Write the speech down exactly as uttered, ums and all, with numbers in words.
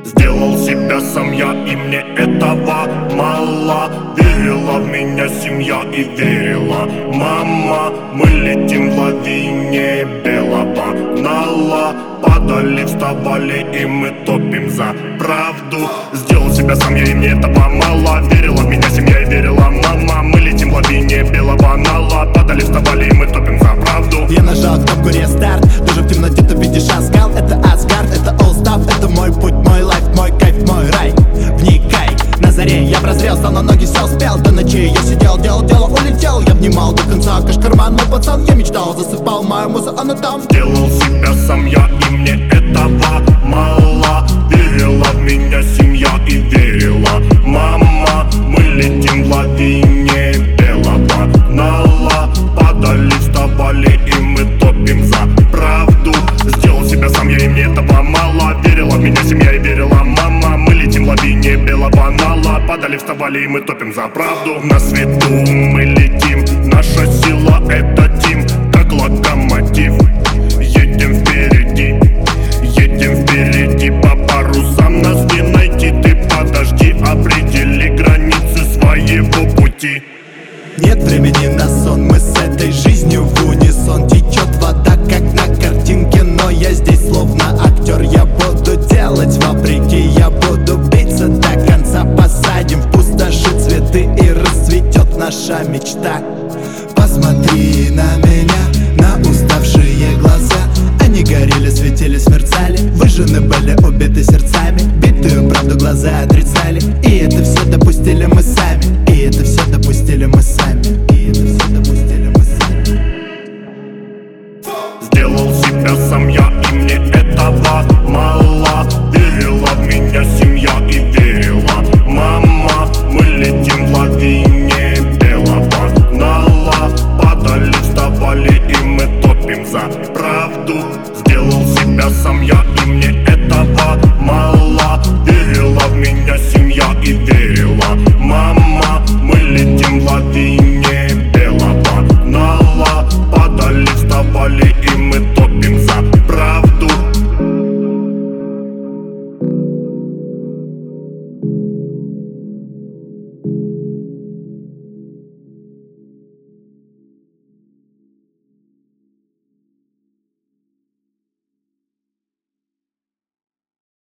Сделал себя сам я, и мне этого мало. Верила в меня семья и верила мама. Мы летим в лавине белого нала. Падали, вставали, и мы топим за правду. Сделал себя сам я, и мне этого мало. Верила в меня семья и верила мама. Мы летим в лавине белого нала. Падали, вставали, и мы топим за правду. Я нажал кнопку рестарт. Даже в темноте ты видишь Асгал. Это Асгард, это All Stuff. Это мой путь, мой лайф, мой кайф, мой рай. Вникай, на заре я прозрел, стал на ноги, все успел. До ночи я сидел, делал дело, улетел. Я внимал до конца, кашкарман, мой пацан. Я мечтал, засыпал мою музу, она там. Сделал себя сам я, и мне этого мало. Верила в меня семья и верила мама. Мы летим в лавине белого нала. Падали, вставали, и мы топим за правду. Сделал себя сам я, и мне этого мало. Верила в меня семья и верила мама. Мы летим в лавине белого нала. Падали, вставали, и мы топим за правду. На свету мы летим. Наша сила — это тим, как локомотив. Едем впереди, едем впереди по парусам. Нас не найти, ты подожди. Определи границы своего пути. Нет времени на сон, мы с этой жизнью в унисон. Течет вода, как на картинке, но я здесь словно актер. Я буду делать вопреки, я буду биться до конца. Посадим в пустоши цветы, и расцветет наша мечта. Посмотри на меня, на уставшие глаза. Они горели, светились, мерцали. Выжжены были, убиты сердцами. Битую правду глаза отрицали.